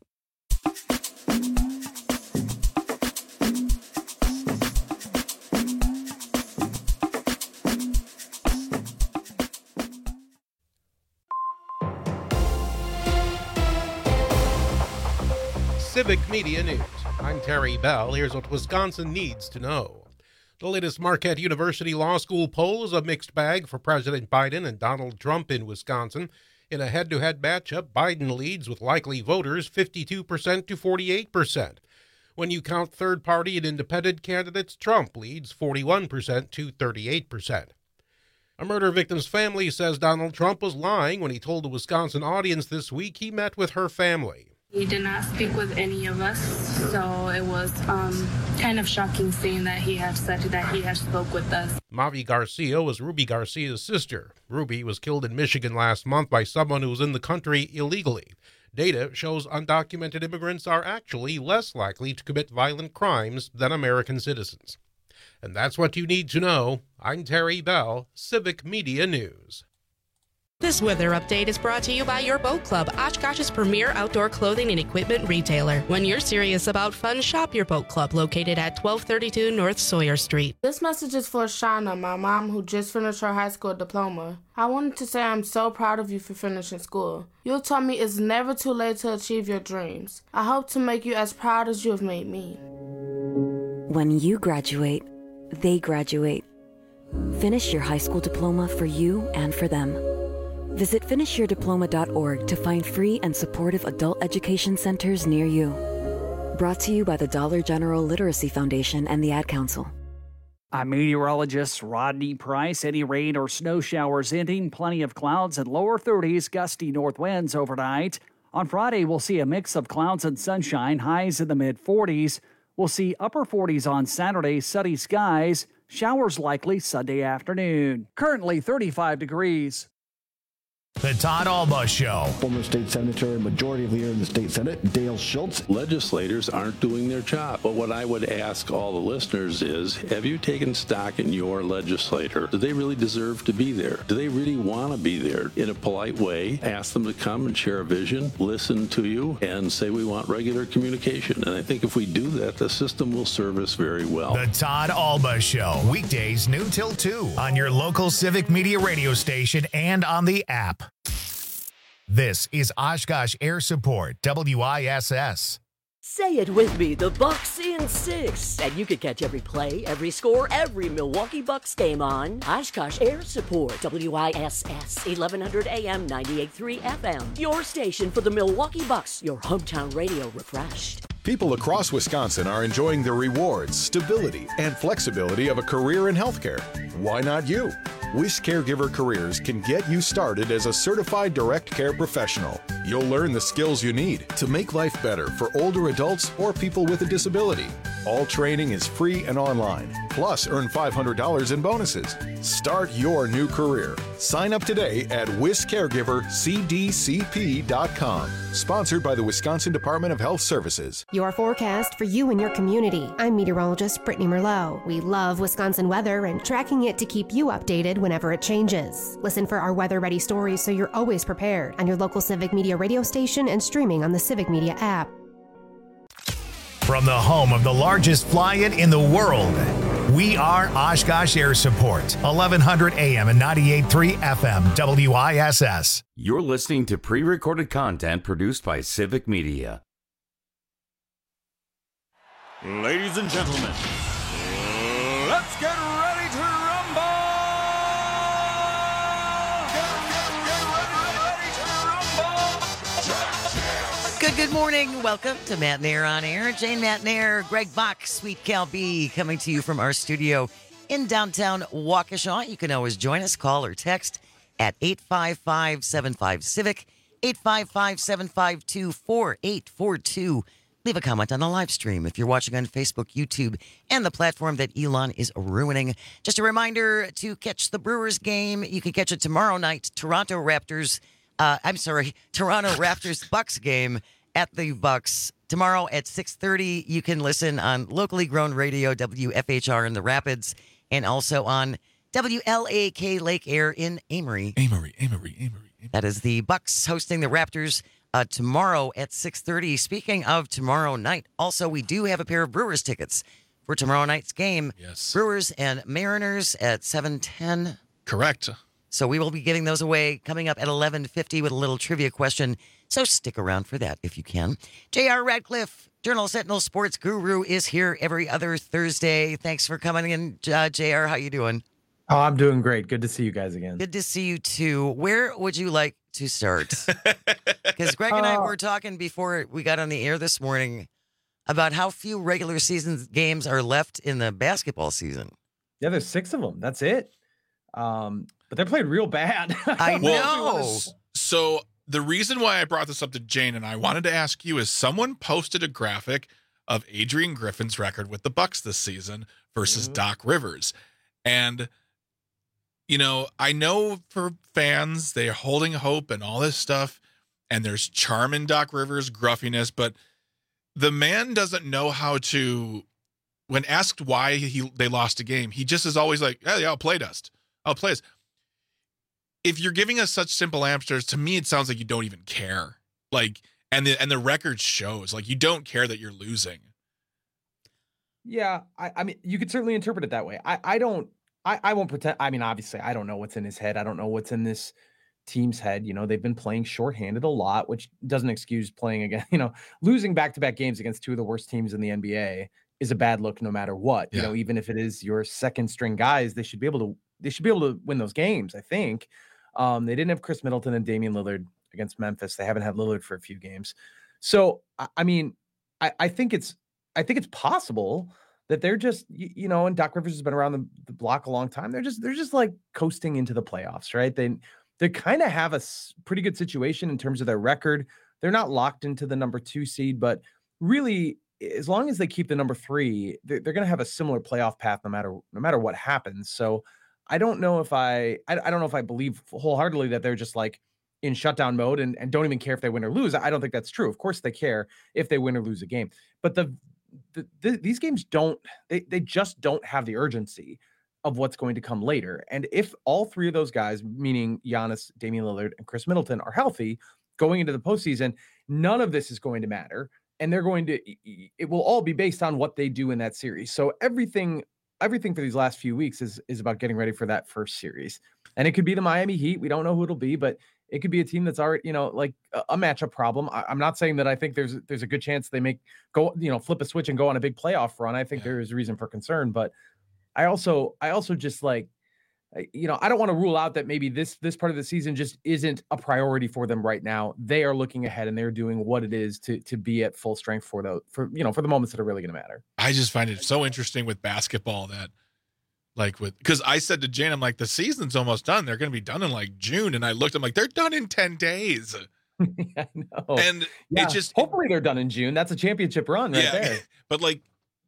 Civic Media News. I'm Terry Bell. Here's what Wisconsin needs to know. The latest Marquette University Law School poll is a mixed bag for President Biden and Donald Trump in Wisconsin. In a head-to-head matchup, Biden leads with likely voters 52% to 48%. When you count third-party and independent candidates, Trump leads 41% to 38%. A murder victim's family says Donald Trump was lying when he told a Wisconsin audience this week he met with her family. He did not speak with any of us, so it was kind of shocking seeing that he had said that he had spoke with us. Mavi Garcia was Ruby Garcia's sister. Ruby was killed in Michigan last month by someone who was in the country illegally. Data shows undocumented immigrants are actually less likely to commit violent crimes than American citizens. And that's what you need to know. I'm Terry Bell, Civic Media News. This weather update is brought to you by Your Boat Club, Oshkosh's premier outdoor clothing and equipment retailer. When you're serious about fun, shop Your Boat Club, located at 1232 North Sawyer Street. This message is for Shauna, my mom, who just finished her high school diploma. I wanted to say I'm so proud of you for finishing school. You taught me it's never too late to achieve your dreams. I hope to make you as proud as you have made me. When you graduate, they graduate. Finish your high school diploma for you and for them. Visit finishyourdiploma.org to find free and supportive adult education centers near you. Brought to you by the Dollar General Literacy Foundation and the Ad Council. I'm meteorologist Rodney Price. Any rain or snow showers ending. Plenty of clouds and lower 30s, gusty north winds overnight. On Friday, we'll see a mix of clouds and sunshine, highs in the mid-40s. We'll see upper 40s on Saturday, sunny skies. Showers likely Sunday afternoon. Currently 35 degrees. The Todd Alba Show. Former state senator, majority leader in the state senate, Dale Schultz. Legislators aren't doing their job. But what I would ask all the listeners is, have you taken stock in your legislator? Do they really deserve to be there? Do they really want to be there? In a polite way, ask them to come and share a vision, listen to you, and say we want regular communication. And I think if we do that, the system will serve us very well. The Todd Alba Show. Weekdays noon till 2 on your local Civic Media radio station and on the app. This is Oshkosh Air Support, WISS. Say it with me, the Bucks in 6. And you can catch every play, every score, every Milwaukee Bucks game on Oshkosh Air Support, WISS, 1100 AM, 98.3 FM. Your station for the Milwaukee Bucks, your hometown radio refreshed. People across Wisconsin are enjoying the rewards, stability, and flexibility of a career in healthcare. Why not you? WISH Caregiver Careers can get you started as a certified direct care professional. You'll learn the skills you need to make life better for older adults or people with a disability. All training is free and online. Plus, earn $500 in bonuses. Start your new career. Sign up today at WishCaregiverCDCP.com. Sponsored by the Wisconsin Department of Health Services. Your forecast for you and your community. I'm meteorologist Brittany Merlot. We love Wisconsin weather and tracking it to keep you updated whenever it changes. Listen for our weather-ready stories so you're always prepared on your local Civic Media radio station and streaming on the Civic Media app. From the home of the largest fly-in the world, We are Oshkosh Air Support, 1100 AM and 98.3 FM, WISS. You're listening to pre-recorded content produced by Civic Media. Ladies and gentlemen, let's get ready to rumble! Good morning. Welcome to Matt Nair on Air. Jane Matt Nair, Greg Bach, Sweet Cal B, coming to you from our studio in downtown Waukesha. You can always join us, call or text at 855-75-CIVIC, 855-752-4842. Leave a comment on the live stream if you're watching on Facebook, YouTube, and the platform that Elon is ruining. Just a reminder to catch the Brewers game. You can catch it tomorrow night, Toronto Raptors Bucks game at the Bucks. Tomorrow at 6:30, you can listen on locally grown radio, WFHR in the Rapids, and also on WLAK Lake Air in Amory. Amory. That is the Bucks hosting the Raptors tomorrow at 6:30. Speaking of tomorrow night, also we do have a pair of Brewers tickets for tomorrow night's game. Yes. Brewers and Mariners at 7:10. Correct. So we will be giving those away coming up at 11:50 with a little trivia question. So stick around for that if you can. J.R. Radcliffe, Journal Sentinel Sports Guru, is here every other Thursday. Thanks for coming in, J.R. How you doing? Oh, I'm doing great. Good to see you guys again. Good to see you too. Where would you like to start? Because Greg and I were talking before we got on the air this morning about how few regular season games are left in the basketball season. Yeah, there's 6 of them. That's it. But they're played real bad. I know. So the reason why I brought this up to Jane and I wanted to ask you is someone posted a graphic of Adrian Griffin's record with the Bucks this season versus Doc Rivers. And, you know, I know for fans, they're holding hope and all this stuff, and there's charm in Doc Rivers' gruffiness, but the man doesn't know how to, when asked why they lost a game, he just is always like, hey, I'll play dust. I'll play us. If you're giving us such simple answers, to me, it sounds like you don't even care. Like, and the record shows, like, you don't care that you're losing. Yeah, I mean, you could certainly interpret it that way. I won't pretend. I mean, obviously, I don't know what's in his head. I don't know what's in this team's head. You know, they've been playing shorthanded a lot, which doesn't excuse playing again. You know, losing back-to-back games against 2 of the worst teams in the NBA is a bad look no matter what. You know, even if it is your second string guys, they should be able to win those games, I think. They didn't have Chris Middleton and Damian Lillard against Memphis. They haven't had Lillard for a few games. So, I mean, I think it's possible that they're just, you know, and Doc Rivers has been around the block a long time. They're just like coasting into the playoffs, right? They kind of have a pretty good situation in terms of their record. They're not locked into the number 2 seed, but really, as long as they keep the number 3, they're going to have a similar playoff path no matter what happens. So I don't know if I don't know if I believe wholeheartedly that they're just like in shutdown mode and don't even care if they win or lose. I don't think that's true. Of course they care if they win or lose a game, but these games they just don't have the urgency of what's going to come later. And if all 3 of those guys, meaning Giannis, Damian Lillard, and Chris Middleton, are healthy going into the postseason, none of this is going to matter. And it will all be based on what they do in that series. So everything for these last few weeks is about getting ready for that first series. And it could be the Miami Heat. We don't know who it'll be, but it could be a team that's already, you know, like a matchup problem. I'm not saying that I think there's a good chance they flip a switch and go on a big playoff run. I think there is reason for concern, but I also just like, you know, I don't want to rule out that maybe this part of the season just isn't a priority for them right now. They are looking ahead and they're doing what it is to be at full strength for the moments that are really going to matter. I just find it so interesting with basketball that, like, because I said to Jane, I'm like, the season's almost done. They're going to be done in like June. And I looked, I'm like, they're done in 10 days. I know. And it just, hopefully they're done in June. That's a championship run right there. But like,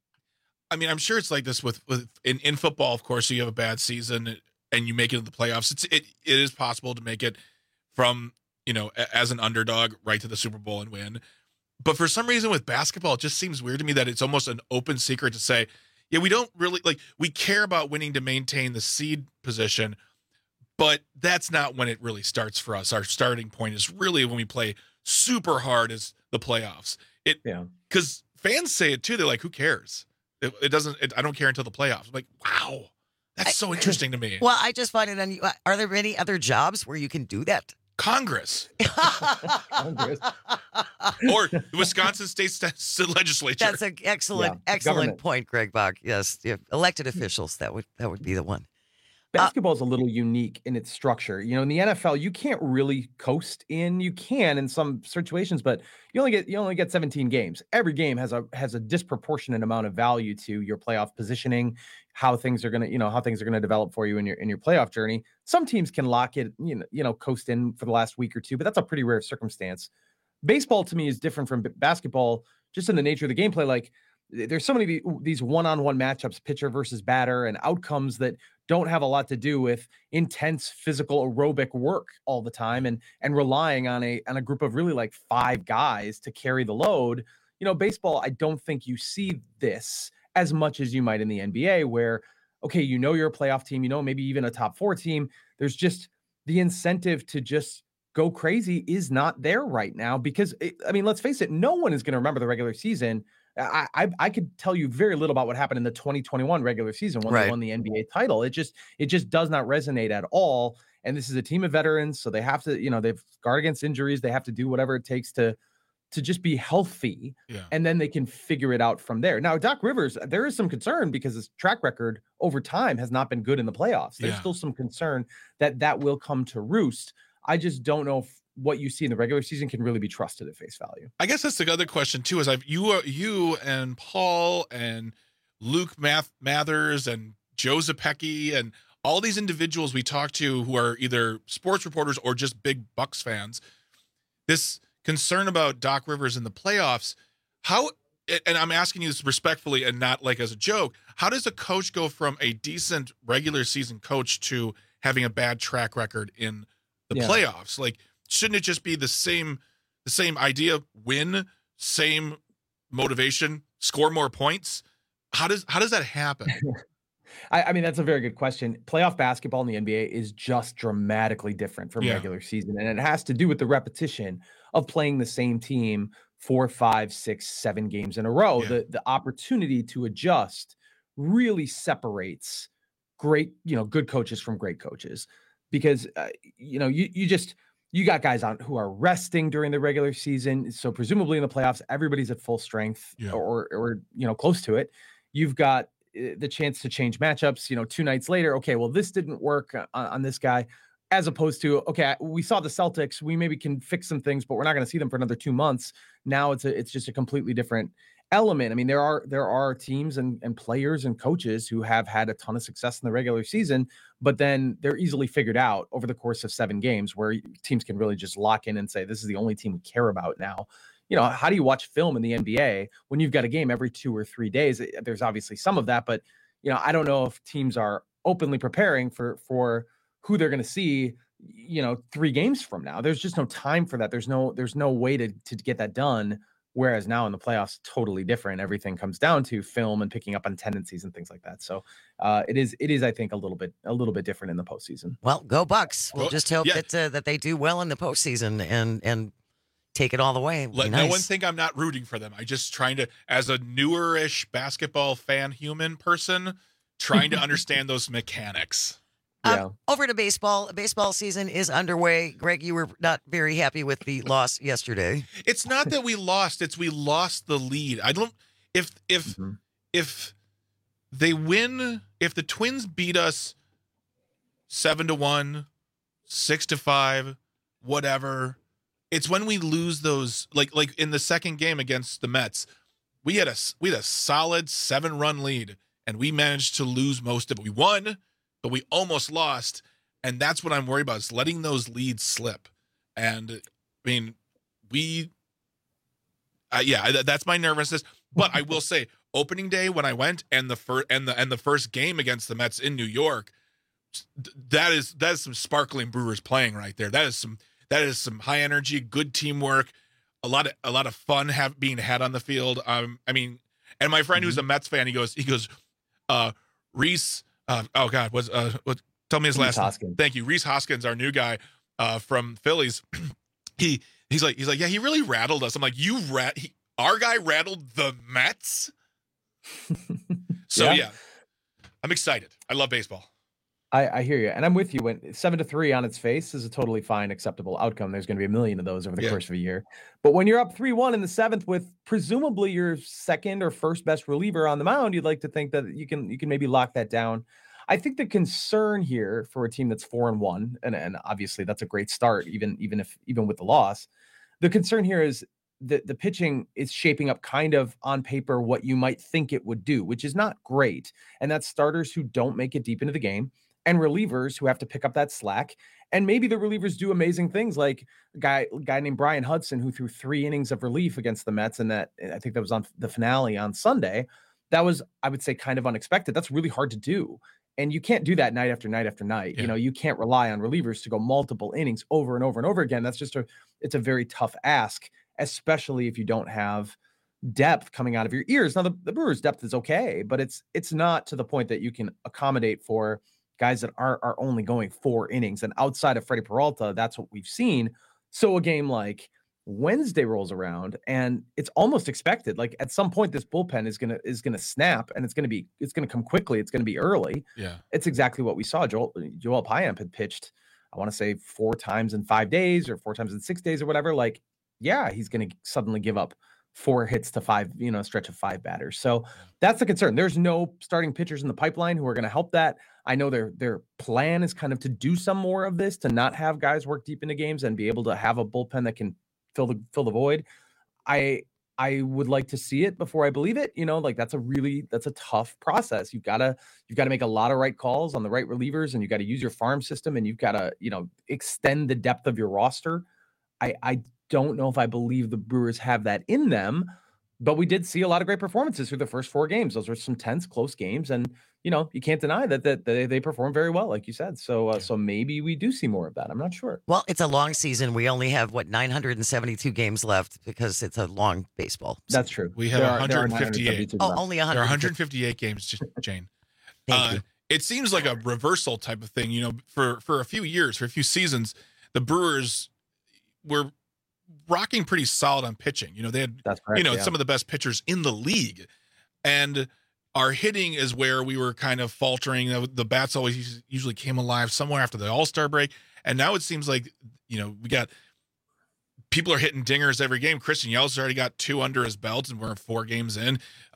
I mean, I'm sure it's like this with in football, of course, so you have a bad season and you make it to the playoffs. It is possible to make it from, you know, as an underdog right to the Super Bowl and win. But for some reason with basketball, it just seems weird to me that it's almost an open secret to say, yeah, we don't really, like, we care about winning to maintain the seed position, but that's not when it really starts for us. Our starting point is really when we play super hard as the playoffs. Because fans say it too. They're like, who cares? It doesn't. I don't care until the playoffs. I'm like, wow, that's so interesting to me. Well, I just find it are there any other jobs where you can do that? Congress. Or the Wisconsin State Legislature. That's an excellent point, Greg Bach. Yes, elected officials. That would be the one. Basketball is a little unique in its structure. You know, in the NFL, you can't really coast in. You can in some situations, but you only get 17 games. Every game has a disproportionate amount of value to your playoff positioning, how things are gonna develop for you in your playoff journey. Some teams can lock it, coast in for the last week or two, but that's a pretty rare circumstance. Baseball to me is different from basketball, just in the nature of the gameplay. Like, there's so many of these one-on-one matchups, pitcher versus batter, and outcomes that don't have a lot to do with intense physical aerobic work all the time and relying on a group of really like 5 guys to carry the load. You know, baseball, I don't think you see this as much as you might in the NBA, where, okay, you're a playoff team, maybe even a top 4 team. There's just the incentive to just go crazy is not there right now because, let's face it, no one is going to remember the regular season. I could tell you very little about what happened in the 2021 regular season when they won the NBA title. It just does not resonate at all. And this is a team of veterans, so they have to, they've guard against injuries. They have to do whatever it takes to just be healthy, and then they can figure it out from there. Now, Doc Rivers, there is some concern because his track record over time has not been good in the playoffs. There's still some concern that will come to roost. I just don't know if what you see in the regular season can really be trusted at face value. I guess that's the other question too. Is you and Paul and Luke Mathers and Joe Zepecki and all these individuals we talk to who are either sports reporters or just big Bucks fans. This concern about Doc Rivers in the playoffs. And I'm asking you this respectfully and not like as a joke. How does a coach go from a decent regular season coach to having a bad track record in the playoffs? Like, shouldn't it just be the same idea? Win, same motivation, score more points. How does that happen? I mean, that's a very good question. Playoff basketball in the NBA is just dramatically different from regular season, and it has to do with the repetition of playing the same team 4, 5, 6, 7 games in a row. The opportunity to adjust really separates good coaches from great coaches, because you got guys on who are resting during the regular season. So presumably in the playoffs, everybody's at full strength or close to it. You've got the chance to change matchups, 2 nights later. Okay, well, this didn't work on this guy, as opposed to, okay, we saw the Celtics, we maybe can fix some things, but we're not going to see them for another 2 months. Now it's just a completely different element. I mean, there are teams and players and coaches who have had a ton of success in the regular season, but then they're easily figured out over the course of 7 games where teams can really just lock in and say, this is the only team we care about now. How do you watch film in the NBA when you've got a game every 2 or 3 days? There's obviously some of that, but I don't know if teams are openly preparing for who they're going to see, 3 games from now. There's just no time for that. There's no way to get that done. Whereas now in the playoffs, totally different. Everything comes down to film and picking up on tendencies and things like that. So it is, I think, a little bit different in the postseason. Well, go Bucks. We'll just hope that they do well in the postseason and take it all the way. Let no one think I'm not rooting for them. I just trying to, as a newer-ish basketball fan, human person, trying to understand those mechanics. Over to baseball. Baseball season is underway. Greg, you were not very happy with the loss yesterday. It's not that we lost; it's we lost the lead. I don't. If they win, if the Twins beat us 7-1, 6-5, whatever, it's when we lose those. Like in the second game against the Mets, we had a solid 7-run lead, and we managed to lose most of it. We won, but we almost lost, and that's what I'm worried about, is letting those leads slip. And I mean, that's my nervousness. But I will say, opening day when I went and the first game against the Mets in New York, that is some sparkling Brewers playing right there. That is some high energy, good teamwork, a lot of fun being had on the field. And my friend who's a Mets fan, he goes, Rhys. Tell me his last name. Thank you, Rhys Hoskins, our new guy from Phillies. He's like, yeah, he really rattled us. I'm like, our guy rattled the Mets. So yeah, I'm excited. I love baseball. I hear you, and I'm with you. When 7-3 on its face is a totally fine, acceptable outcome. There's going to be a million of those over the course of a year. But when you're up 3-1 in the seventh with presumably your second or first best reliever on the mound, you'd like to think that you can maybe lock that down. I think the concern here for a team that's 4-1, and obviously that's a great start, even with the loss. The concern here is that the pitching is shaping up kind of on paper what you might think it would do, which is not great. And that's starters who don't make it deep into the game, and relievers who have to pick up that slack. And maybe the relievers do amazing things, like a guy named Brian Hudson, who threw 3 innings of relief against the Mets. And that, I think that was on the finale on Sunday. That was, I would say, kind of unexpected. That's really hard to do. And you can't do that night after night after night. Yeah. You know, you can't rely on relievers to go multiple innings over and over and over again. That's just it's a very tough ask, especially if you don't have depth coming out of your ears. Now the Brewers' depth is okay, but it's not to the point that you can accommodate for guys that are only going 4 innings. And outside of Freddie Peralta, that's what we've seen. So a game like Wednesday rolls around and it's almost expected. Like at some point, this bullpen is gonna snap, and it's gonna come quickly. It's gonna be early. Yeah, it's exactly what we saw. Joel Payamp had pitched, I want to say 4 times in 5 days or 4 times in 6 days or whatever. Like, yeah, he's gonna suddenly give up 4 hits to 5, stretch of 5 batters. So that's the concern. There's no starting pitchers in the pipeline who are going to help that. I know their plan is kind of to do some more of this, to not have guys work deep into games and be able to have a bullpen that can fill the void. I would like to see it before I believe it. Like that's a tough process. You've got to make a lot of right calls on the right relievers, and you got to use your farm system, and you've got to, extend the depth of your roster. I don't know if I believe the Brewers have that in them, but we did see a lot of great performances through the first 4 games. Those were some tense, close games, and you can't deny that they performed very well, like you said. So maybe we do see more of that. I'm not sure. Well, it's a long season. We only have 972 games left because it's a long baseball. That's true. We have 158. Only 100. There are 158 games, Jane. Thank you. It seems like a reversal type of thing. For a few years, for a few seasons, the Brewers were rocking pretty solid on pitching. They had, that's correct, some of the best pitchers in the league, and our hitting is where we were kind of faltering. The bats always usually came alive somewhere after the All-Star break. And now it seems like, we got people are hitting dingers every game. Christian Yelich already got 2 under his belt, and we're 4 games in.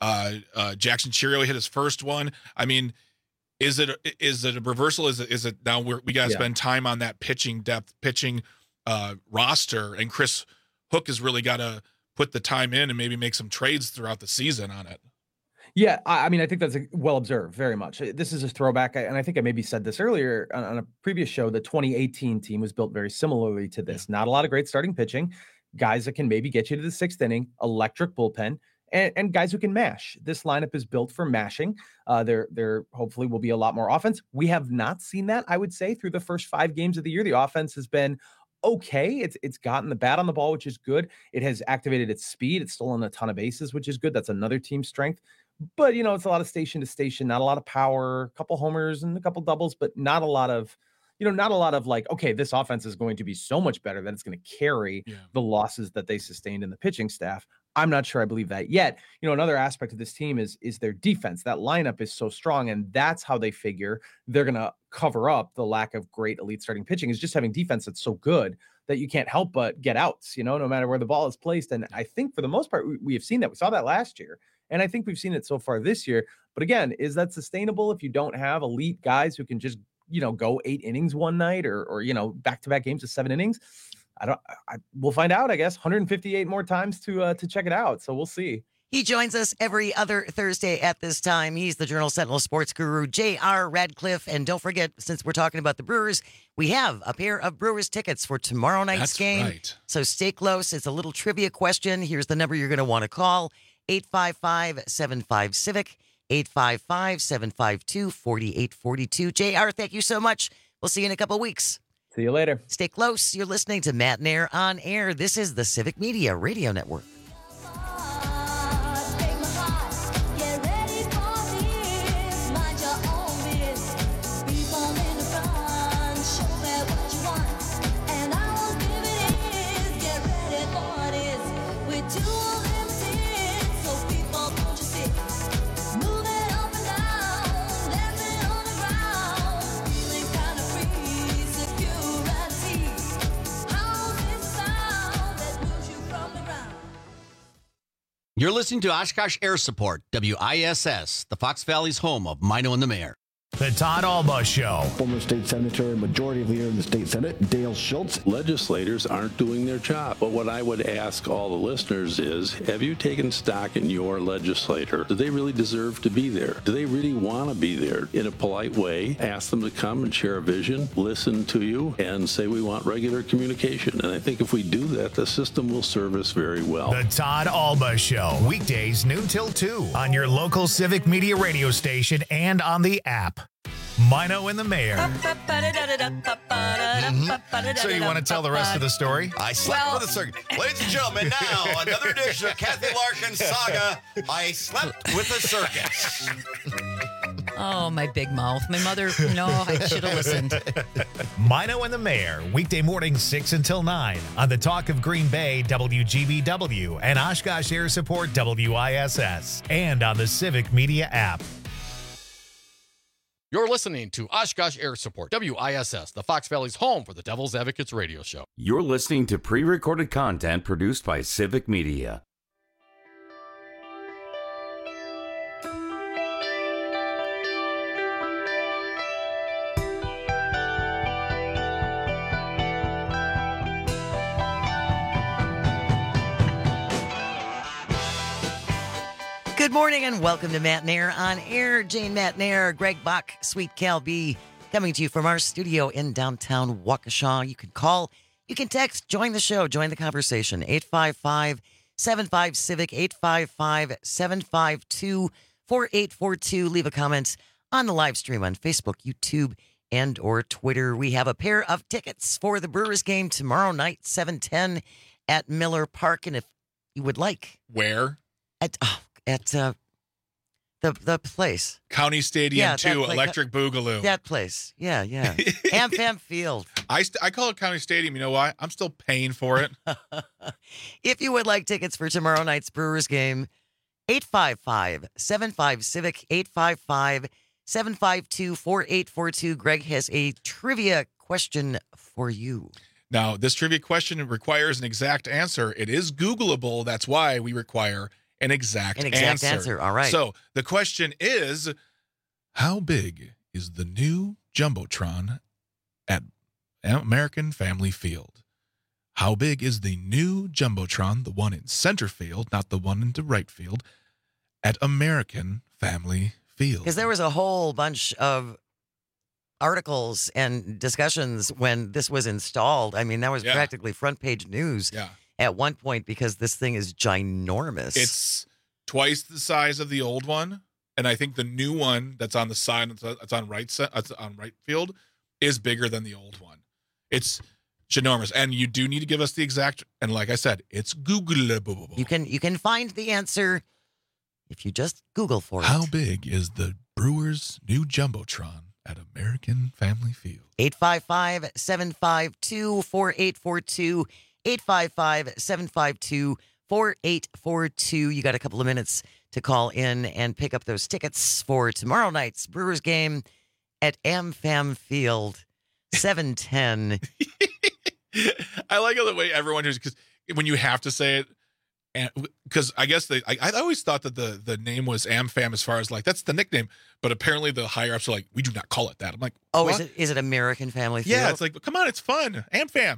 Jackson Chourio hit his first one. I mean, is it a reversal? Is it now we got to spend time on that pitching depth, roster, and Chris Hook has really got to put the time in and maybe make some trades throughout the season on it. Yeah, I mean, I think that's well observed, very much. This is a throwback, and I think I maybe said this earlier on a previous show. The 2018 team was built very similarly to this. Not a lot of great starting pitching, guys that can maybe get you to the 6th inning, electric bullpen, and guys who can mash. This lineup is built for mashing. There hopefully will be a lot more offense. We have not seen that, I would say, through the first 5 games of the year. The offense has been okay. It's gotten the bat on the ball, which is good. It has activated its speed. It's stolen a ton of bases, which is good. That's another team's strength. But, it's a lot of station to station, not a lot of power, a couple homers and a couple doubles, but not a lot of like, okay, this offense is going to be so much better that it's going to carry the losses that they sustained in the pitching staff. I'm not sure I believe that yet. Another aspect of this team is their defense. That lineup is so strong, and that's how they figure they're going to cover up the lack of great elite starting pitching, is just having defense that's so good that you can't help but get outs, no matter where the ball is placed. And I think for the most part, we have seen that. We saw that last year, and I think we've seen it so far this year. But again, is that sustainable if you don't have elite guys who can just, go 8 innings one night or back-to-back games of 7 innings? We'll find out, I guess. 158 more times to check it out. So we'll see. He joins us every other Thursday at this time. He's the Journal Sentinel sports guru, J.R. Radcliffe. And don't forget, since we're talking about the Brewers, we have a pair of Brewers tickets for tomorrow night's game. Right. So stay close. It's a little trivia question. Here's the number you're going to want to call, 855-75-CIVIC, 855-752-4842. J.R., thank you so much. We'll see you in a couple weeks. See you later. Stay close. You're listening to Matt Nair on Air. This is the Civic Media Radio Network. You're listening to Oshkosh Air Support, WISS, the Fox Valley's home of Mino and the Mayor. The Todd Alba Show. Former state senator, majority leader in the state Senate, Dale Schultz. Legislators aren't doing their job. But what I would ask all the listeners is, have you taken stock in your legislator? Do they really deserve to be there? Do they really want to be there? In a polite way, ask them to come and share a vision, listen to you, and say we want regular communication. And I think if we do that, the system will serve us very well. The Todd Alba Show. Weekdays noon till 2 on your local Civic Media radio station and on the app. Mino and the Mayor. So you want to tell the rest of the story? I slept with the circus. Ladies and gentlemen, now another edition of Kathy Larkin Saga. I slept with the circus. Oh, my big mouth. My mother, I should have listened. Mino and the Mayor, weekday mornings 6 until 9 on the Talk of Green Bay, WGBW, and Oshkosh Air Support, WISS, and on the Civic Media app. You're listening to Oshkosh Air Support, WISS, the Fox Valley's home for the Devil's Advocates radio show. You're listening to pre-recorded content produced by Civic Media. Good morning and welcome to Matt Nair on Air. Jane Matt Nair, Greg Bach, Sweet Cal B, coming to you from our studio in downtown Waukesha. You can call, you can text, join the show, join the conversation. 855-75-CIVIC, 855-752-4842. Leave a comment on the live stream on Facebook, YouTube, and or Twitter. We have a pair of tickets for the Brewers game tomorrow night, 7:10 at Miller Park. And if you would like. Where? At the place. County Stadium 2, Electric Boogaloo. That place. Yeah. AmFam Field. I call it County Stadium. You know why? I'm still paying for it. If you would like tickets for tomorrow night's Brewers game, 855-75-CIVIC, 855-752-4842. Greg has a trivia question for you. Now, this trivia question requires an exact answer. It is Googleable. That's why we require an exact answer. All right. So the question is, how big is the new Jumbotron at American Family Field? How big is the new Jumbotron, the one in center field, not the one in the right field, at American Family Field? Because there was a whole bunch of articles and discussions when this was installed. I mean, that was practically front page news. Yeah. At one point, because this thing is ginormous. It's twice the size of the old one, and I think the new one that's on the side, that's on right field, is bigger than the old one. It's ginormous, and you do need to give us the exact. And like I said, it's Googleable. You can find the answer if you just Google for it. How big is the Brewers' new Jumbotron at American Family Field? 855-752-4842. 855-752-4842. You got a couple of minutes to call in and pick up those tickets for tomorrow night's Brewers game at AmFam Field, 7:10. I like the way everyone hears, because when you have to say it, and because I guess I always thought that the name was AmFam as far as like that's the nickname, but apparently the higher ups are like, we do not call it that. I'm like, oh, what? is it American Family Field? Yeah, it's like, come on, it's fun. AmFam.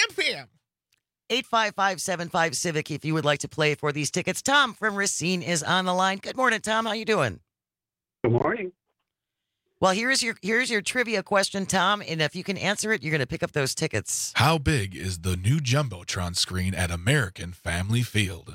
855-75-CIVIC if you would like to play for these tickets. Tom from Racine is on the line. Good morning, Tom. How you doing? Good morning. Well, here's your trivia question, Tom, and if you can answer it, you're going to pick up those tickets. How big is the new Jumbotron screen at American Family Field?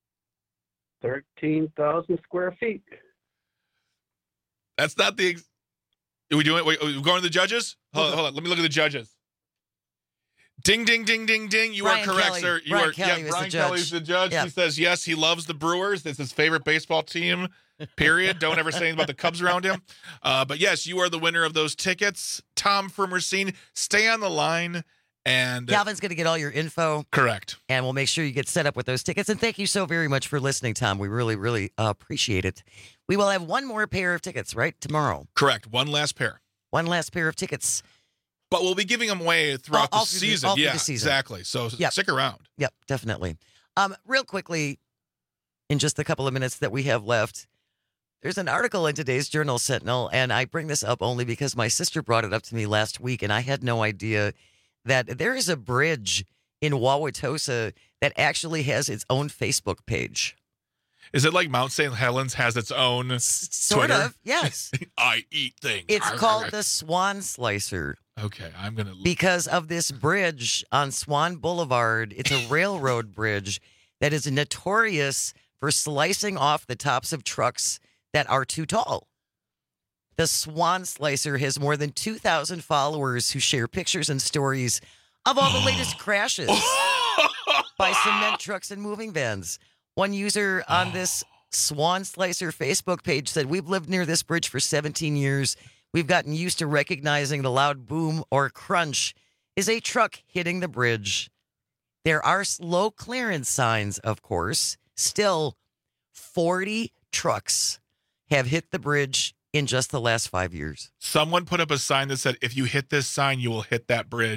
13,000 square feet. That's not the... Are we doing it? Wait, are we going to the judges? Hold on. Let me look at the judges. Ding, ding, ding, ding, ding. You Brian are correct, Kelly. sir. Brian Kelly Kelly's the judge. Yeah. He says, yes, he loves the Brewers. That's his favorite baseball team, period. Don't ever say anything about the Cubs around him. But yes, you are the winner of those tickets. Tom from Racine, stay on the line. And Calvin's going to get all your info. Correct. And we'll make sure you get set up with those tickets. And thank you so very much for listening, Tom. We really, really appreciate it. We will have one more pair of tickets, right, tomorrow? Correct. One last pair. One last pair of tickets. But we'll be giving them away throughout the season. All through the season. Exactly. So stick around. Yep, definitely. Real quickly, in just the couple of minutes that we have left. There's an article in today's Journal Sentinel, and I bring this up only because my sister brought it up to me last week, and I had no idea that there is a bridge in Wauwatosa that actually has its own Facebook page. Is it like Mount St. Helens has its own Sort Twitter? of, yes. I eat things. It's called the Swan Slicer. Okay, I'm going to... Because of this bridge on Swan Boulevard. It's a railroad bridge that is notorious for slicing off the tops of trucks that are too tall. The Swan Slicer has more than 2,000 followers who share pictures and stories of all the latest crashes by cement trucks and moving vans. One user on this Swan Slicer Facebook page said, "We've lived near this bridge for 17 years. We've gotten used to recognizing the loud boom or crunch is a truck hitting the bridge. There are slow clearance signs, of course. Still, 40 trucks have hit the bridge in just the last 5 years." Someone put up a sign that said, "If you hit this sign, you will hit that bridge."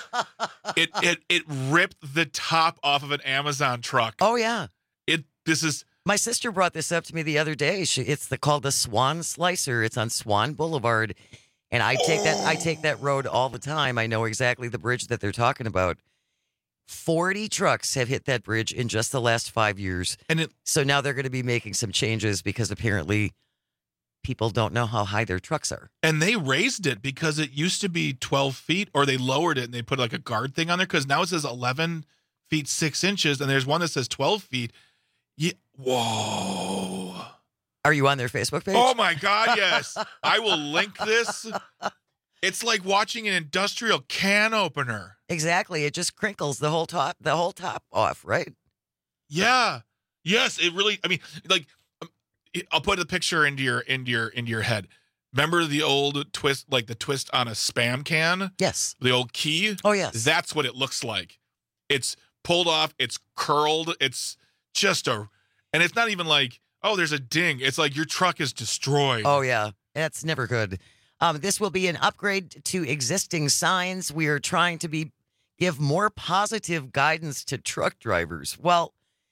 It ripped the top off of an Amazon truck. Oh, yeah. My sister brought this up to me the other day. It's called the Swan Slicer. It's on Swan Boulevard. And I take that road all the time. I know exactly the bridge that they're talking about. 40 trucks have hit that bridge in just the last 5 years. So now they're going to be making some changes because apparently people don't know how high their trucks are. And they raised it because it used to be 12 feet, or they lowered it and they put like a guard thing on there because now it says 11 feet 6 inches, and there's one that says 12 feet. Yeah. Whoa. Are you on their Facebook page? Oh, my God, yes. I will link this. It's like watching an industrial can opener. Exactly. It just crinkles the whole top off, right? Yeah. Yes, it really, I mean, like, I'll put a picture into your head. Remember the old twist, like the twist on a Spam can? Yes. The old key? Oh, yes. That's what it looks like. It's pulled off. It's curled. It's just and it's not even like, oh, there's a ding. It's like your truck is destroyed. Oh, yeah. That's never good. This will be an upgrade to existing signs. We are trying to give more positive guidance to truck drivers. Well,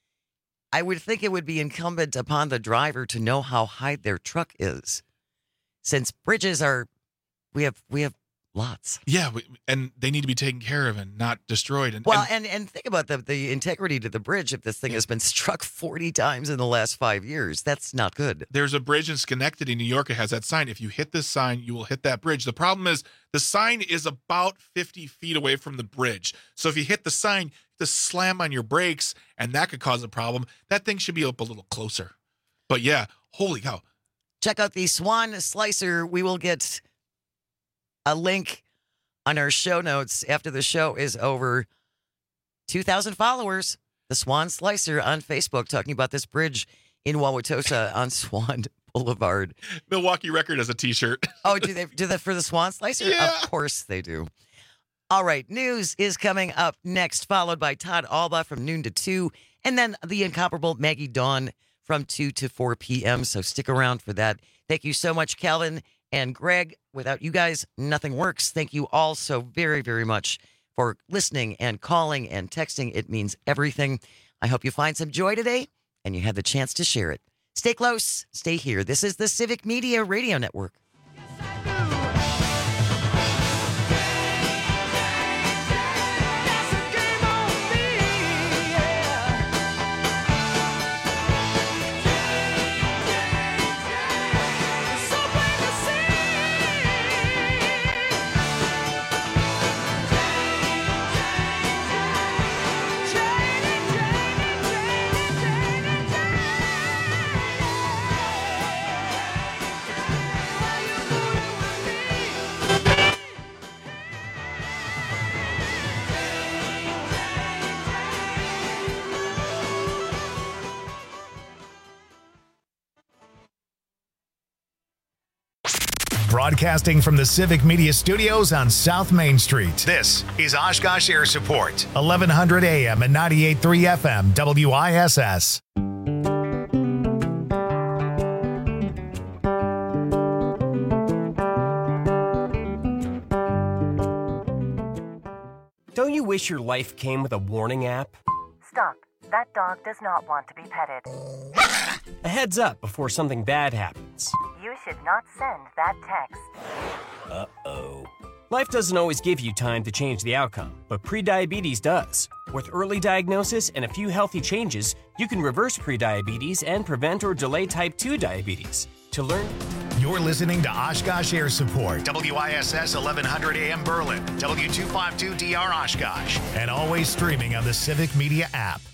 I would think it would be incumbent upon the driver to know how high their truck is. Since bridges we have lots. Yeah, and they need to be taken care of and not destroyed. And think about the integrity to the bridge. If this thing has been struck 40 times in the last 5 years, that's not good. There's a bridge in Schenectady, New York. It has that sign. If you hit this sign, you will hit that bridge. The problem is the sign is about 50 feet away from the bridge. So if you hit the sign, you have to slam on your brakes, and that could cause a problem. That thing should be up a little closer. But yeah, holy cow. Check out the Swan Slicer. We will get a link on our show notes after the show is over. 2,000 followers. The Swan Slicer on Facebook talking about this bridge in Wauwatosa on Swan Boulevard. Milwaukee Record has a T-shirt. Oh, do they do that for the Swan Slicer? Yeah. Of course they do. All right, news is coming up next, followed by Todd Alba from noon to 2, and then the incomparable Maggie Dawn from 2 to 4 p.m., so stick around for that. Thank you so much, Calvin and Greg. Without you guys, nothing works. Thank you all so very, very much for listening and calling and texting. It means everything. I hope you find some joy today and you had the chance to share it. Stay close. Stay here. This is the Civic Media Radio Network. Broadcasting from the Civic Media Studios on South Main Street. This is Oshkosh Air Support, 1100 AM and 98.3 FM, WISS. Don't you wish your life came with a warning app? Stop. That dog does not want to be petted. A heads up before something bad happens. You should not send that text. Uh-oh. Life doesn't always give you time to change the outcome, but prediabetes does. With early diagnosis and a few healthy changes, you can reverse prediabetes and prevent or delay type 2 diabetes. To learn... You're listening to Oshkosh Air Support, WISS 1100 AM Berlin, W252DR Oshkosh, and always streaming on the Civic Media app.